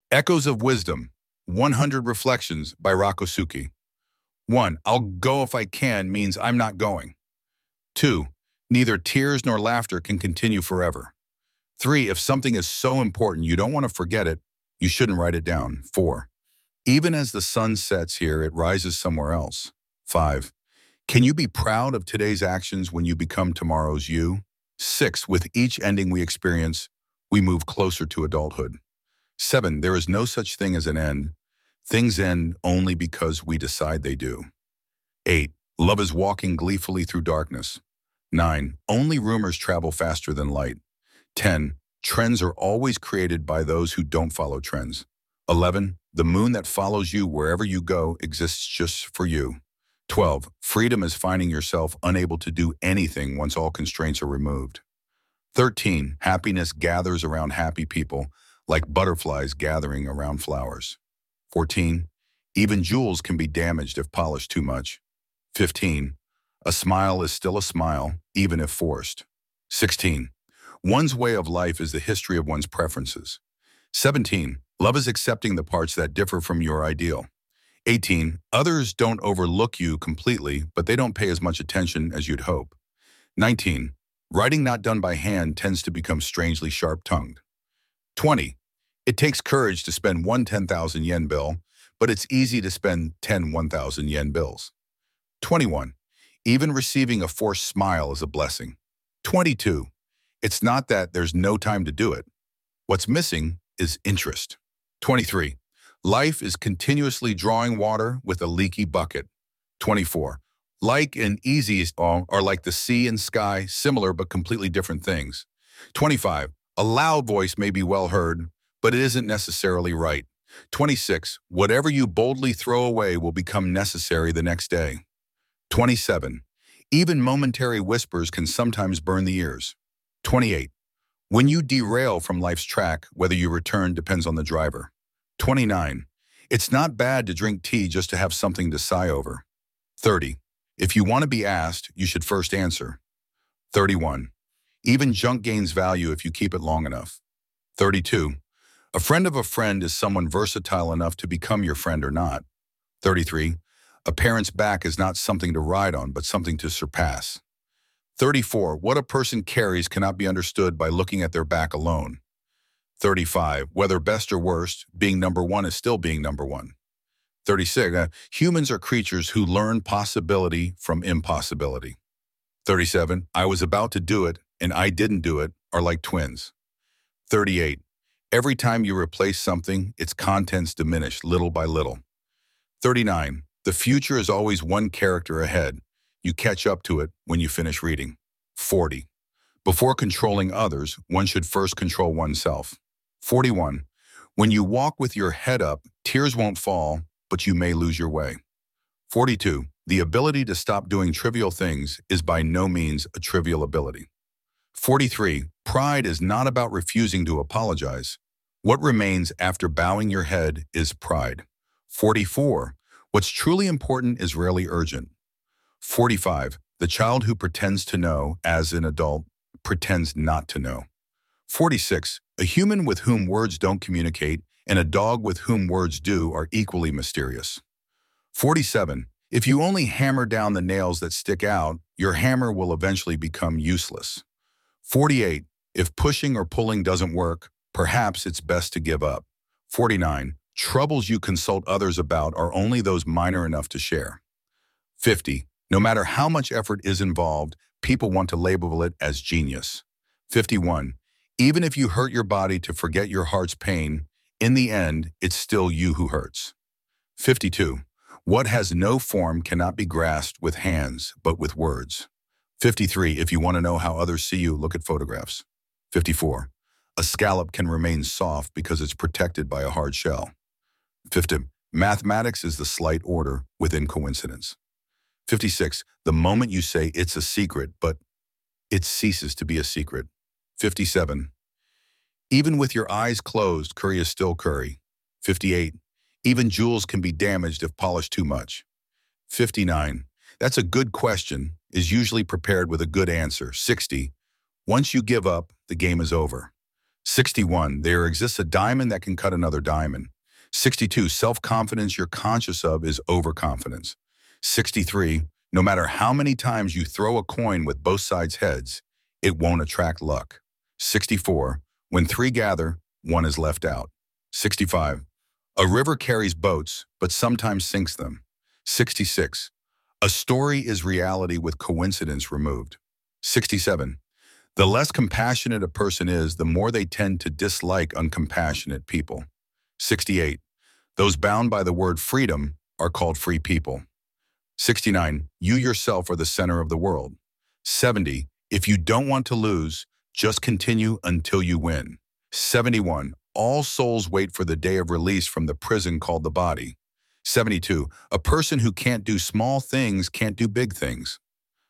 Echoes of Wisdom, 100 Reflections by Rakosuki. 1. I'll go if I can means I'm not going. 2. Neither tears nor laughter can continue forever. 3. If something is so important you don't want to forget it, you shouldn't write it down. 4. Even as the sun sets here, it rises somewhere else. 5. Can you be proud of today's actions when you become tomorrow's you? 6. With each ending we experience, we move closer to adulthood. 7. There is no such thing as an end. Things end only because we decide they do. 8. Love is walking gleefully through darkness. 9. Only rumors travel faster than light. 10. Trends are always created by those who don't follow trends. 11. The moon that follows you wherever you go exists just for you. 12. Freedom is finding yourself unable to do anything once all constraints are removed. 13. Happiness gathers around happy people, like butterflies gathering around flowers. 14. Even jewels can be damaged if polished too much. 15. A smile is still a smile, even if forced. 16. One's way of life is the history of one's preferences. 17. Love is accepting the parts that differ from your ideal. 18. Others don't overlook you completely, but they don't pay as much attention as you'd hope. 19. Writing not done by hand tends to become strangely sharp-tongued. 20. It takes courage to spend one 10,000 yen bill, but it's easy to spend 10 1,000 yen bills. 21. Even receiving a forced smile is a blessing. 22. It's not that there's no time to do it. What's missing is interest. 23. Life is continuously drawing water with a leaky bucket. 24. Like and easy are like the sea and sky, similar but completely different things. 25. A loud voice may be well heard, but it isn't necessarily right. 26. Whatever you boldly throw away will become necessary the next day. 27. Even momentary whispers can sometimes burn the ears. 28. When you derail from life's track, whether you return depends on the driver. 29. It's not bad to drink tea just to have something to sigh over. 30. If you want to be asked, you should first answer. 31. Even junk gains value if you keep it long enough. 32. A friend of a friend is someone versatile enough to become your friend or not. 33. A parent's back is not something to ride on, but something to surpass. 34. What a person carries cannot be understood by looking at their back alone. 35. Whether best or worst, being number one is still being number one. 36. Humans are creatures who learn possibility from impossibility. 37. I was about to do it, and I didn't do it, are like twins. 38. Every time you replace something, its contents diminish little by little. 39. The future is always one character ahead. You catch up to it when you finish reading. 40. Before controlling others, one should first control oneself. 41. When you walk with your head up, tears won't fall, but you may lose your way. 42. The ability to stop doing trivial things is by no means a trivial ability. 43. Pride is not about refusing to apologize. What remains after bowing your head is pride. 44. What's truly important is rarely urgent. 45. The child who pretends to know, as an adult, pretends not to know. 46. A human with whom words don't communicate and a dog with whom words do are equally mysterious. 47. If you only hammer down the nails that stick out, your hammer will eventually become useless. 48. If pushing or pulling doesn't work, perhaps it's best to give up. 49. Troubles you consult others about are only those minor enough to share. 50. No matter how much effort is involved, people want to label it as genius. 51. Even if you hurt your body to forget your heart's pain, in the end, it's still you who hurts. 52. What has no form cannot be grasped with hands, but with words. 53. If you want to know how others see you, look at photographs. 54. A scallop can remain soft because it's protected by a hard shell. 50. Mathematics is the slight order within coincidence. 56. The moment you say it's a secret, but it ceases to be a secret. 57. Even with your eyes closed, curry is still curry. 58. Even jewels can be damaged if polished too much. 59. That's a good question, is usually prepared with a good answer. 60. Once you give up, the game is over. 61, there exists a diamond that can cut another diamond. 62, self-confidence you're conscious of is overconfidence. 63, no matter how many times you throw a coin with both sides heads, it won't attract luck. 64, when three gather, one is left out. 65, a river carries boats, but sometimes sinks them. 66, a story is reality with coincidence removed. 67, the less compassionate a person is, the more they tend to dislike uncompassionate people. 68, those bound by the word freedom are called free people. 69, you yourself are the center of the world. 70, if you don't want to lose, just continue until you win. 71, all souls wait for the day of release from the prison called the body. 72, a person who can't do small things can't do big things.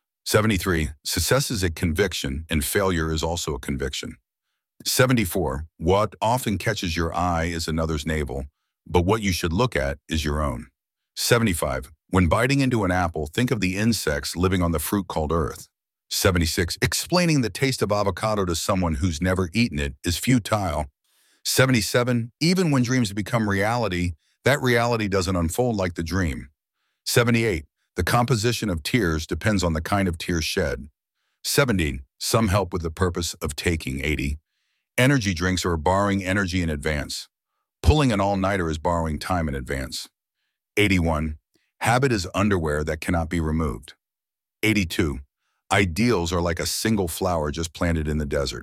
73, success is a conviction and failure is also a conviction. 74, what often catches your eye is another's navel, but what you should look at is your own. 75, when biting into an apple, think of the insects living on the fruit called earth. 76, explaining the taste of avocado to someone who's never eaten it is futile. 77, even when dreams become reality, that reality doesn't unfold like the dream. 78, the composition of tears depends on the kind of tears shed. 70, some help with the purpose of taking. 80, energy drinks are borrowing energy in advance. Pulling an all-nighter is borrowing time in advance. 81, habit is underwear that cannot be removed. 82, ideals are like a single flower just planted in the desert.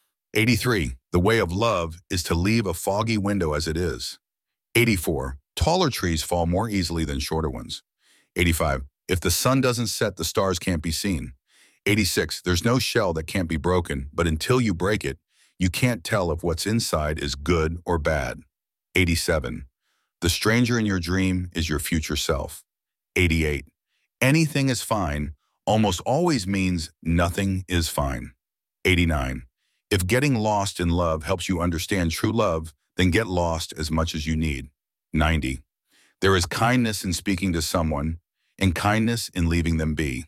83, the way of love is to leave a foggy window as it is. 84, taller trees fall more easily than shorter ones. 85, if the sun doesn't set, the stars can't be seen. 86, there's no shell that can't be broken, but until you break it, you can't tell if what's inside is good or bad. 87, the stranger in your dream is your future self. 88, anything is fine almost always means nothing is fine. 89, if getting lost in love helps you understand true love, then get lost as much as you need. 90, there is kindness in speaking to someone and kindness in leaving them be.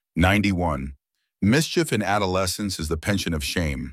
91, mischief in adolescence is the pension of shame.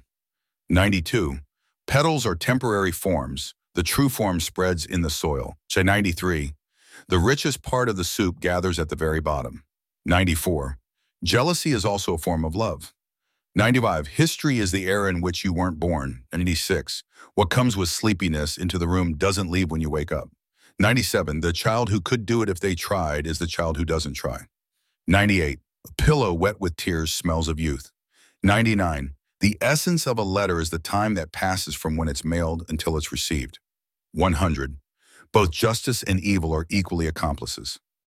92, petals are temporary forms. The true form spreads in the soil. 93, the richest part of the soup gathers at the very bottom. 94, jealousy is also a form of love. 95, history is the era in which you weren't born. 96, what comes with sleepiness into the room doesn't leave when you wake up. 97, the child who could do it if they tried is the child who doesn't try. 98, a pillow wet with tears smells of youth. 99, the essence of a letter is the time that passes from when it's mailed until it's received. 100, both justice and evil are equally accomplices.